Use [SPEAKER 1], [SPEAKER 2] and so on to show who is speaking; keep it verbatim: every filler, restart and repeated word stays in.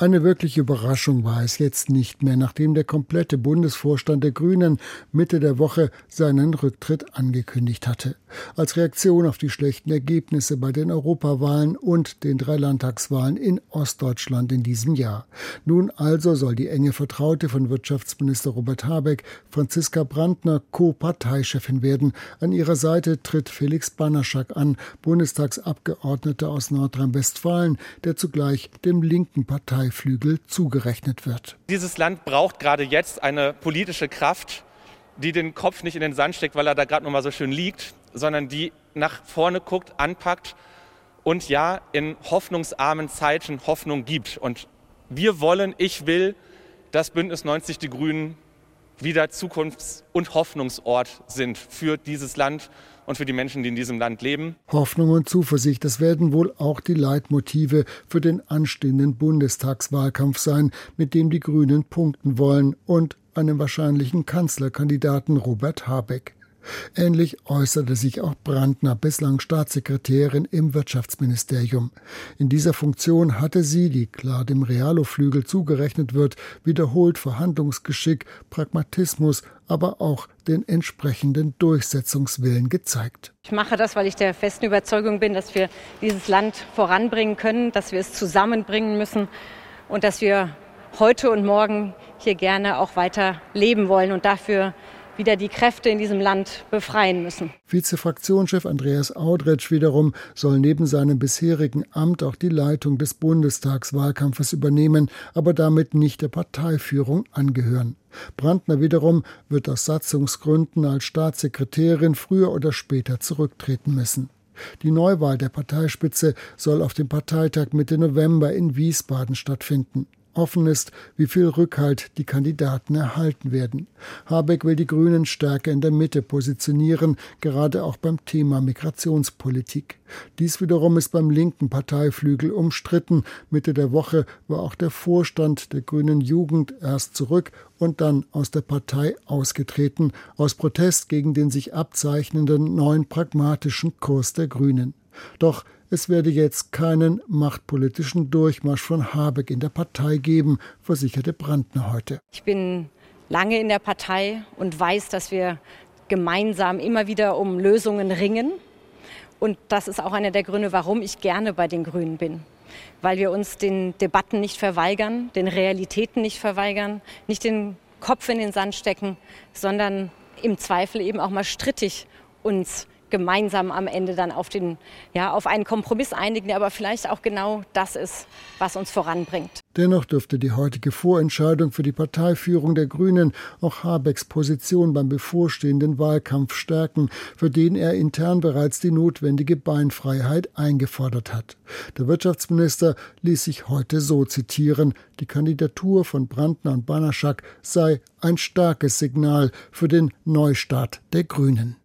[SPEAKER 1] Eine wirkliche Überraschung war es jetzt nicht mehr, nachdem der komplette Bundesvorstand der Grünen Mitte der Woche seinen Rücktritt angekündigt hatte. Als Reaktion auf die schlechten Ergebnisse bei den Europawahlen und den drei Landtagswahlen in Ostdeutschland in diesem Jahr. Nun also soll die enge Vertraute von Wirtschaftsminister Robert Habeck, Franziska Brandner, Co-Parteichefin werden. An ihrer Seite tritt Felix Banaschak an, Bundestagsabgeordneter aus Nordrhein-Westfalen, der zugleich dem linken Parteiflügel zugerechnet wird.
[SPEAKER 2] Dieses Land braucht gerade jetzt eine politische Kraft, die den Kopf nicht in den Sand steckt, weil er da gerade noch mal so schön liegt, sondern die nach vorne guckt, anpackt und ja, in hoffnungsarmen Zeiten Hoffnung gibt. Und wir wollen, ich will, dass Bündnis neunzig Die Grünen wieder Zukunfts- und Hoffnungsort sind für dieses Land und für die Menschen, die in diesem Land leben.
[SPEAKER 1] Hoffnung und Zuversicht, das werden wohl auch die Leitmotive für den anstehenden Bundestagswahlkampf sein, mit dem die Grünen punkten wollen, und einem wahrscheinlichen Kanzlerkandidaten Robert Habeck. Ähnlich äußerte sich auch Brandner, bislang Staatssekretärin im Wirtschaftsministerium. In dieser Funktion hatte sie, die klar dem Realo-Flügel zugerechnet wird, wiederholt Verhandlungsgeschick, Pragmatismus, aber auch den entsprechenden Durchsetzungswillen gezeigt.
[SPEAKER 3] Ich mache das, weil ich der festen Überzeugung bin, dass wir dieses Land voranbringen können, dass wir es zusammenbringen müssen und dass wir heute und morgen hier gerne auch weiter leben wollen und dafür wieder die Kräfte in diesem Land befreien müssen.
[SPEAKER 1] Vizefraktionschef Andreas Audretsch wiederum soll neben seinem bisherigen Amt auch die Leitung des Bundestagswahlkampfes übernehmen, aber damit nicht der Parteiführung angehören. Brandner wiederum wird aus Satzungsgründen als Staatssekretärin früher oder später zurücktreten müssen. Die Neuwahl der Parteispitze soll auf dem Parteitag Mitte November in Wiesbaden stattfinden. Offen ist, wie viel Rückhalt die Kandidaten erhalten werden. Habeck will die Grünen stärker in der Mitte positionieren, gerade auch beim Thema Migrationspolitik. Dies wiederum ist beim linken Parteiflügel umstritten. Mitte der Woche war auch der Vorstand der Grünen Jugend erst zurück und dann aus der Partei ausgetreten, aus Protest gegen den sich abzeichnenden neuen pragmatischen Kurs der Grünen. Doch es werde jetzt keinen machtpolitischen Durchmarsch von Habeck in der Partei geben, versicherte Brandner heute.
[SPEAKER 3] Ich bin lange in der Partei und weiß, dass wir gemeinsam immer wieder um Lösungen ringen. Und das ist auch einer der Gründe, warum ich gerne bei den Grünen bin. Weil wir uns den Debatten nicht verweigern, den Realitäten nicht verweigern, nicht den Kopf in den Sand stecken, sondern im Zweifel eben auch mal strittig uns gemeinsam am Ende dann auf, den, ja, auf einen Kompromiss einigen, der aber vielleicht auch genau das ist, was uns voranbringt.
[SPEAKER 1] Dennoch dürfte die heutige Vorentscheidung für die Parteiführung der Grünen auch Habecks Position beim bevorstehenden Wahlkampf stärken, für den er intern bereits die notwendige Beinfreiheit eingefordert hat. Der Wirtschaftsminister ließ sich heute so zitieren: Die Kandidatur von Brandner und Banaschak sei ein starkes Signal für den Neustart der Grünen.